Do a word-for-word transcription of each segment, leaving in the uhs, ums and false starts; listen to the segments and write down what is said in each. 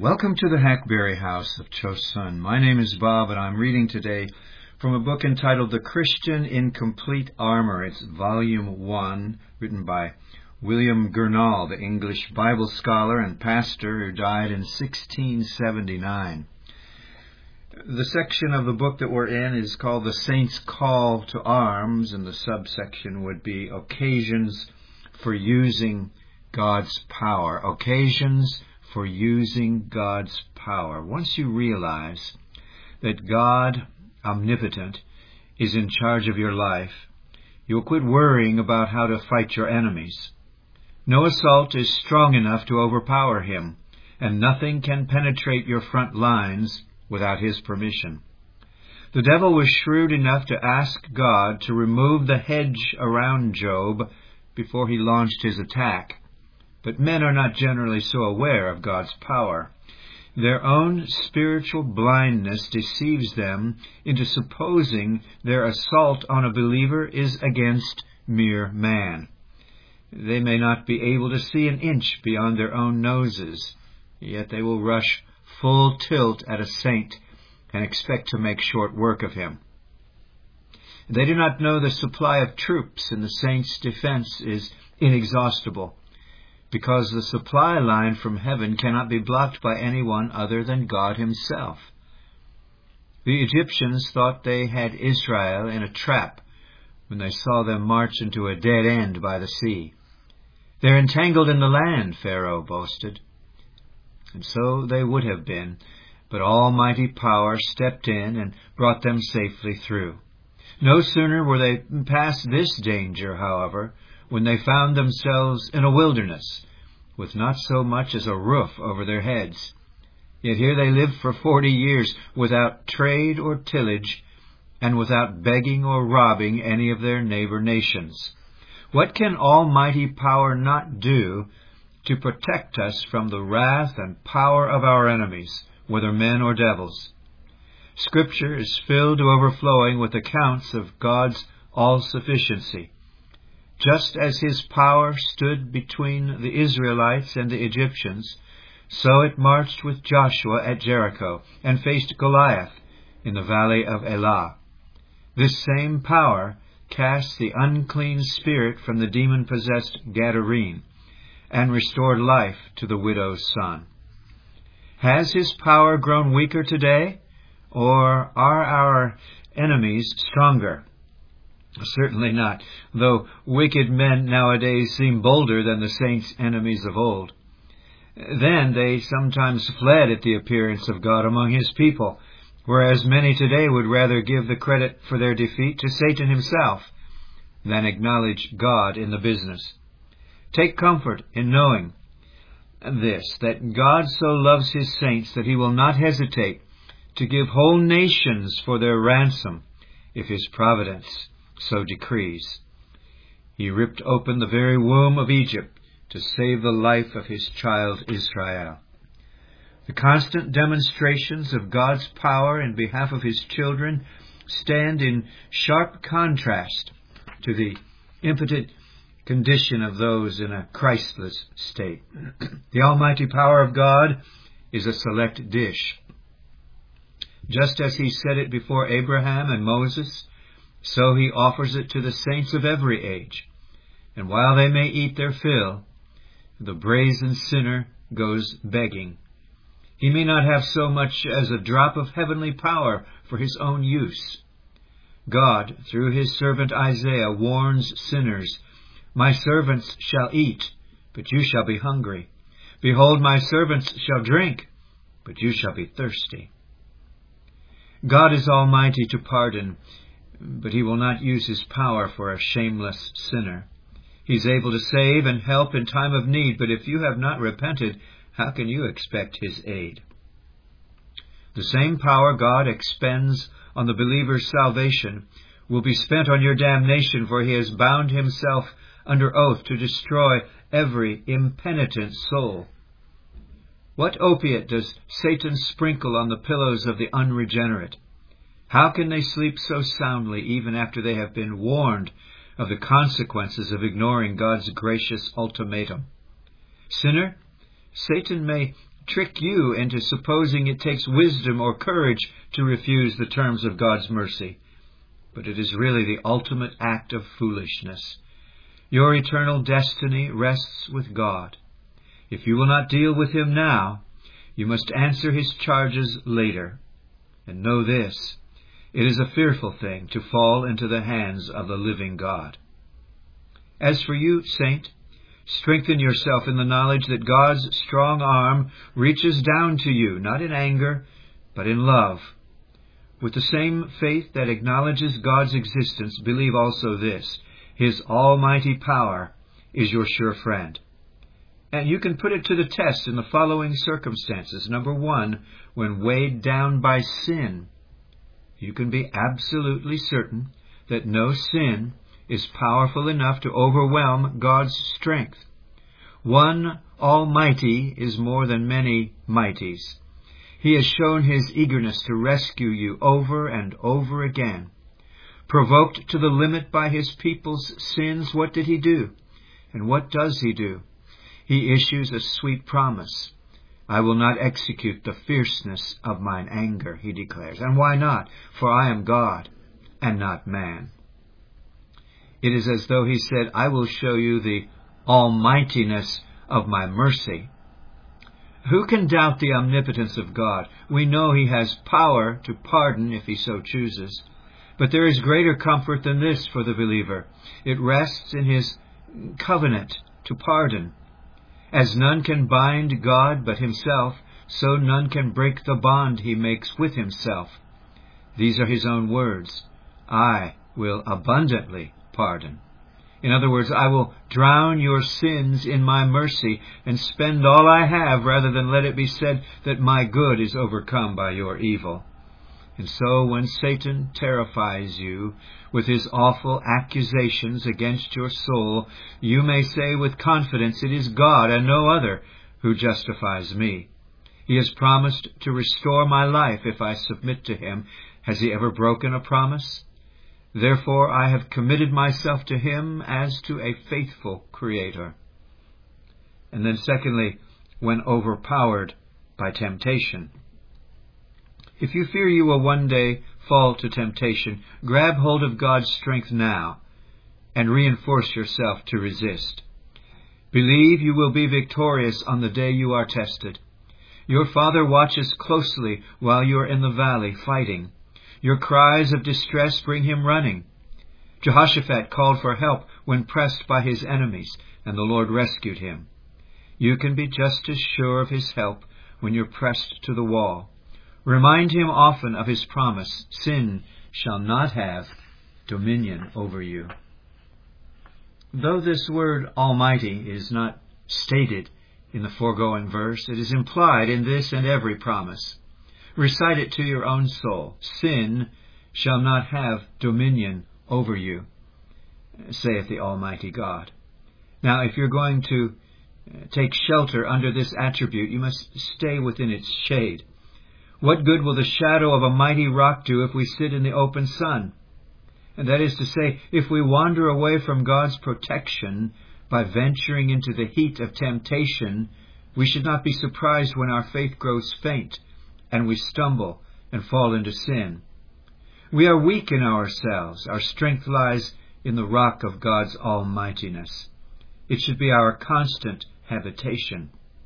Welcome to the Hackberry House of Chosun. My name is Bob, and I'm reading today from a book entitled The Christian in Complete Armor. It's Volume one, written by William Gurnall, the English Bible scholar and pastor who died in sixteen seventy-nine. The section of the book that we're in is called The Saints' Call to Arms, and the subsection would be Occasions for Using God's Power. Occasions for using God's power. Once you realize that God, omnipotent, is in charge of your life, you'll quit worrying about how to fight your enemies. No assault is strong enough to overpower him, and nothing can penetrate your front lines without his permission. The devil was shrewd enough to ask God to remove the hedge around Job before he launched his attack. But men are not generally so aware of God's power. Their own spiritual blindness deceives them into supposing their assault on a believer is against mere man. They may not be able to see an inch beyond their own noses, yet they will rush full tilt at a saint and expect to make short work of him. They do not know the supply of troops in the saint's defense is inexhaustible, because the supply line from heaven cannot be blocked by anyone other than God himself. The Egyptians thought they had Israel in a trap when they saw them march into a dead end by the sea. "They're entangled in the land," Pharaoh boasted. And so they would have been, but almighty power stepped in and brought them safely through. No sooner were they past this danger, however, when they found themselves in a wilderness, with not so much as a roof over their heads. Yet here they lived for forty years without trade or tillage, and without begging or robbing any of their neighbor nations. What can almighty power not do to protect us from the wrath and power of our enemies, whether men or devils? Scripture is filled to overflowing with accounts of God's all-sufficiency. Just as his power stood between the Israelites and the Egyptians, so it marched with Joshua at Jericho and faced Goliath in the valley of Elah. This same power cast the unclean spirit from the demon-possessed Gadarene and restored life to the widow's son. Has his power grown weaker today, or are our enemies stronger? Certainly not, though wicked men nowadays seem bolder than the saints' enemies of old. Then they sometimes fled at the appearance of God among his people, whereas many today would rather give the credit for their defeat to Satan himself than acknowledge God in the business. Take comfort in knowing this, that God so loves his saints that he will not hesitate to give whole nations for their ransom if his providence so decrees. He ripped open the very womb of Egypt to save the life of his child Israel. The constant demonstrations of God's power in behalf of his children stand in sharp contrast to the impotent condition of those in a Christless state. The almighty power of God is a select dish. Just as he set it before Abraham and Moses, so he offers it to the saints of every age. And while they may eat their fill, the brazen sinner goes begging. He may not have so much as a drop of heavenly power for his own use. God, through his servant Isaiah, warns sinners, "My servants shall eat, but you shall be hungry. Behold, my servants shall drink, but you shall be thirsty." God is almighty to pardon, but he will not use his power for a shameless sinner. He's able to save and help in time of need, but if you have not repented, how can you expect his aid? The same power God expends on the believer's salvation will be spent on your damnation, for he has bound himself under oath to destroy every impenitent soul. What opiate does Satan sprinkle on the pillows of the unregenerate? How can they sleep so soundly even after they have been warned of the consequences of ignoring God's gracious ultimatum? Sinner, Satan may trick you into supposing it takes wisdom or courage to refuse the terms of God's mercy. But it is really the ultimate act of foolishness. Your eternal destiny rests with God. If you will not deal with him now, you must answer his charges later. And know this, it is a fearful thing to fall into the hands of the living God. As for you, saint, strengthen yourself in the knowledge that God's strong arm reaches down to you, not in anger, but in love. With the same faith that acknowledges God's existence, believe also this: his almighty power is your sure friend. And you can put it to the test in the following circumstances. Number one, when weighed down by sin, you can be absolutely certain that no sin is powerful enough to overwhelm God's strength. One Almighty is more than many mighties. He has shown his eagerness to rescue you over and over again. Provoked to the limit by his people's sins, what did he do? And what does he do? He issues a sweet promise. I will not execute the fierceness of mine anger, he declares. And why not? For I am God and not man. It is as though he said, I will show you the almightiness of my mercy. Who can doubt the omnipotence of God? We know he has power to pardon if he so chooses. But there is greater comfort than this for the believer. It rests in his covenant to pardon. As none can bind God but himself, so none can break the bond he makes with himself. These are his own words. I will abundantly pardon. In other words, I will drown your sins in my mercy and spend all I have rather than let it be said that my good is overcome by your evil. And so when Satan terrifies you with his awful accusations against your soul, you may say with confidence, it is God and no other who justifies me. He has promised to restore my life if I submit to him. Has he ever broken a promise? Therefore I have committed myself to him as to a faithful Creator. And then secondly, when overpowered by temptation. If you fear you will one day fall to temptation, grab hold of God's strength now and reinforce yourself to resist. Believe you will be victorious on the day you are tested. Your Father watches closely while you are in the valley fighting. Your cries of distress bring him running. Jehoshaphat called for help when pressed by his enemies, and the Lord rescued him. You can be just as sure of his help when you're pressed to the wall. Remind him often of his promise, sin shall not have dominion over you. Though this word Almighty is not stated in the foregoing verse, it is implied in this and every promise. Recite it to your own soul. Sin shall not have dominion over you, saith the Almighty God. Now, if you're going to take shelter under this attribute, you must stay within its shade. What good will the shadow of a mighty rock do if we sit in the open sun? And that is to say, if we wander away from God's protection by venturing into the heat of temptation, we should not be surprised when our faith grows faint and we stumble and fall into sin. We are weak in ourselves. Our strength lies in the rock of God's almightiness. It should be our constant habitation.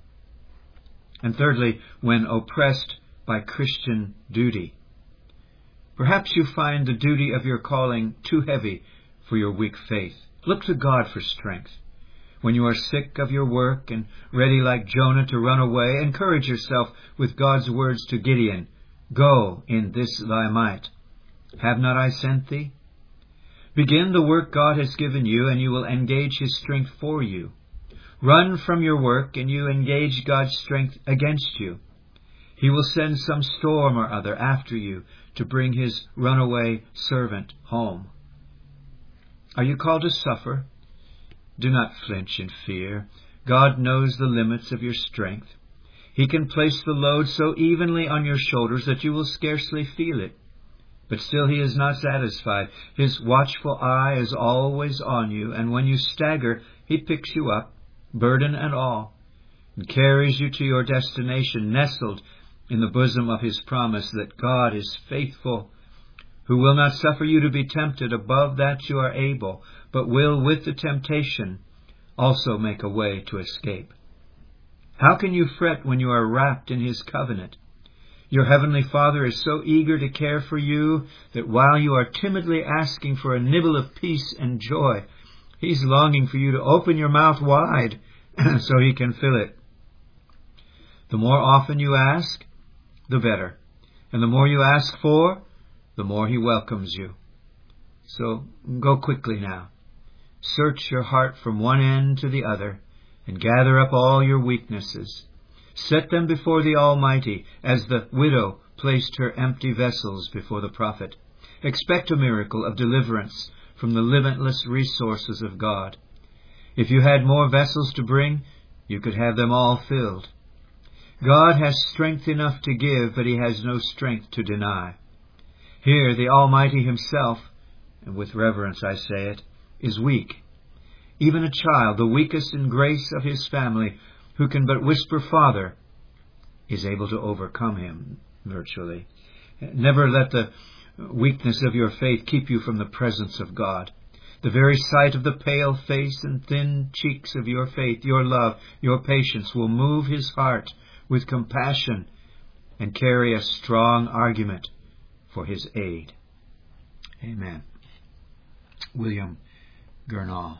And thirdly, when oppressed by Christian duty. Perhaps you find the duty of your calling too heavy for your weak faith. Look to God for strength. When you are sick of your work and ready like Jonah to run away, encourage yourself with God's words to Gideon, Go in this thy might. Have not I sent thee? Begin the work God has given you, and you will engage his strength for you. Run from your work, and you engage God's strength against you. He will send some storm or other after you to bring his runaway servant home. Are you called to suffer? Do not flinch in fear. God knows the limits of your strength. He can place the load so evenly on your shoulders that you will scarcely feel it. But still he is not satisfied. His watchful eye is always on you, and when you stagger, he picks you up, burden and all. and carries you to your destination, nestled in the bosom of his promise that God is faithful, who will not suffer you to be tempted above that you are able, but will with the temptation also make a way to escape. How can you fret when you are wrapped in his covenant? Your heavenly Father is so eager to care for you that while you are timidly asking for a nibble of peace and joy, he's longing for you to open your mouth wide so he can fill it. The more often you ask, the better. And the more you ask for, the more he welcomes you. So go quickly now. Search your heart from one end to the other, and gather up all your weaknesses. Set them before the Almighty, as the widow placed her empty vessels before the prophet. Expect a miracle of deliverance from the limitless resources of God. If you had more vessels to bring, you could have them all filled. God has strength enough to give, but he has no strength to deny. Here the Almighty himself, and with reverence I say it, is weak. Even a child, the weakest in grace of his family, who can but whisper, Father, is able to overcome him virtually. Never let the weakness of your faith keep you from the presence of God. The very sight of the pale face and thin cheeks of your faith, your love, your patience will move his heart with compassion and carry a strong argument for his aid. Amen. William Gurnall.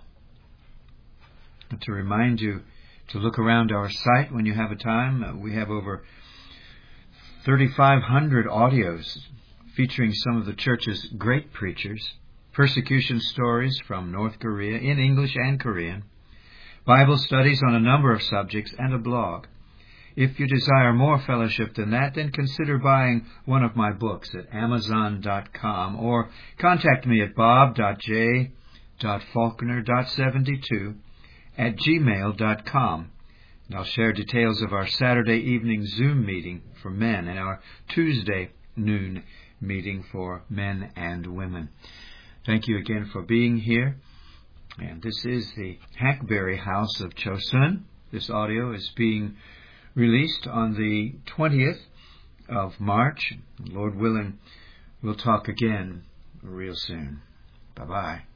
And to remind you to look around our site when you have a time, uh, we have over thirty-five hundred audios featuring some of the church's great preachers, persecution stories from North Korea in English and Korean, Bible studies on a number of subjects, and a blog. If you desire more fellowship than that, then consider buying one of my books at amazon dot com or contact me at bob dot j dot faulkner dot seventy-two at gmail dot com. And I'll share details of our Saturday evening Zoom meeting for men and our Tuesday noon meeting for men and women. Thank you again for being here. And this is the Hackberry House of Chosun. This audio is being released on the twentieth of March. Lord willing, we'll talk again real soon. Bye-bye.